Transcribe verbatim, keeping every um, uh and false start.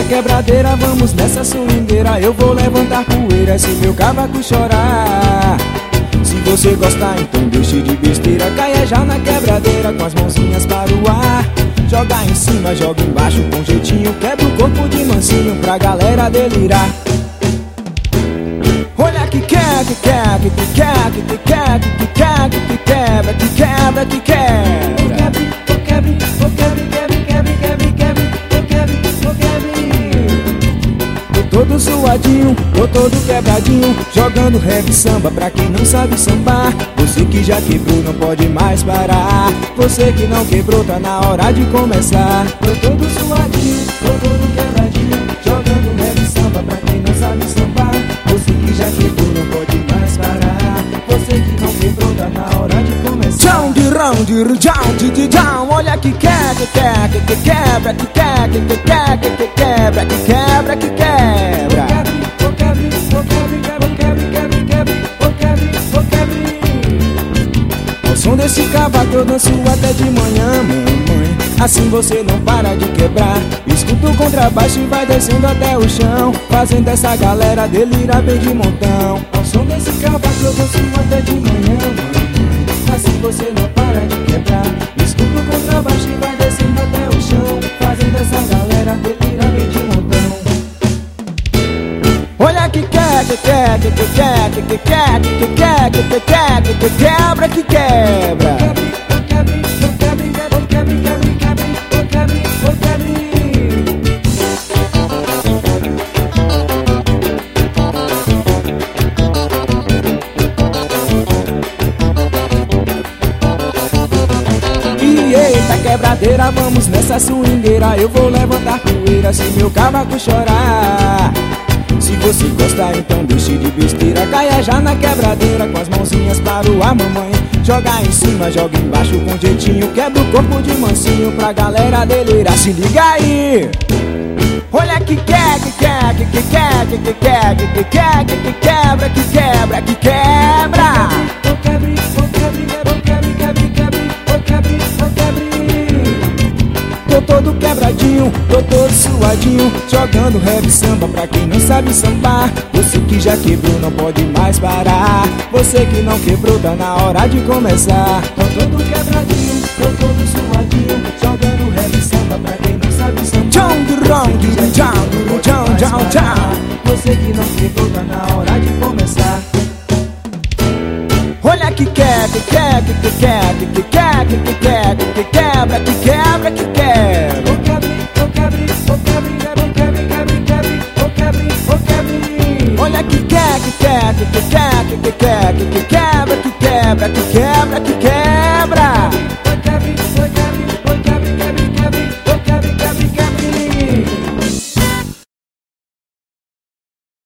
quebradeira, vamos nessa swingueira. Eu vou levantar poeira se meu cavaco chorar. Se você gostar, então deixe de besteira. Caia já na quebradeira com as mãozinhas para o ar. Joga em cima, joga embaixo com jeitinho. Quebra o corpo de mansinho pra galera delirar. Olha que quer, que quer, que quer, que quer, que quer, que quebra, que quebra, que quebra. O quebre, o quebre, quebre, quebre, quebre, quebre, o quebre, o quebre. Tô todo suadinho, tô todo quebradinho, jogando reggae samba pra quem não sabe sambar. Você que já quebrou não pode mais parar. Você que não quebrou tá na hora de começar. Tô todo suadinho, tô todo quebradinho, jogando reggae samba pra quem não sabe sambar. Você que já quebrou não pode mais parar. Você que não quebrou tá na hora de começar. Tchau de round, tchau de tchau. Olha que quer, que quer, que quebra, que quer, que quer, que quebra, que quebra, que quebra. O quebre, o quebre, quebre, quebre, quebre, quebre, o quebre, o quebre. Ao som desse cavaco eu danço até de manhã, mamãe. Assim você não para de quebrar. Escuta o contrabaixo e vai descendo até o chão, fazendo essa galera delirar bem de montão. Ao som desse cavaco eu danço até de manhã, mamãe. Assim você não para de quebrar. Escuta o contrabaixo e vai descendo até o chão, fazendo essa galera delirar bem de montão. Olha que quer, que quer, que quer, que quer, que quer, que quer, que quebra, que quebra. Eita quebradeira, vamos nessa swingueira. Eu vou levantar poeira se meu cavaco chorar. Se você gostar, então deixe de besteira. Caia já na quebradeira com as mãozinhas para o ar, mamãe. Joga em cima, joga embaixo com jeitinho. Quebra o corpo de mansinho pra galera delirar. Se liga aí. Olha que quer, que quer, que quer, que quer, que quer, que quebra, que quebra, que quebra. O quebre, o quebre, o quebre, quebre, quebre, o quebre, o quebre. Tô todo quebradinho, tô todo suadinho, jogando reggae samba pra quem não sabe sambar. Você que já quebrou não pode mais parar. Você que não quebrou tá na hora de começar. Tô todo quebradinho, tô todo suadinho, jogando reggae samba pra quem não sabe sambar. Tchau do round, tchau, tchau, tchau, tchau. Você que não quebrou tá na hora de começar. Olha que quer, que quer, que quer, que quer, que quer, que quebra, que quebra, que quebra. O quebre, o quebre, o quebre, o quebre, quebre, quebre, o quebre, o quebre. Olha que quer, que quer, que quer, que quer, que quebra, que quebra, que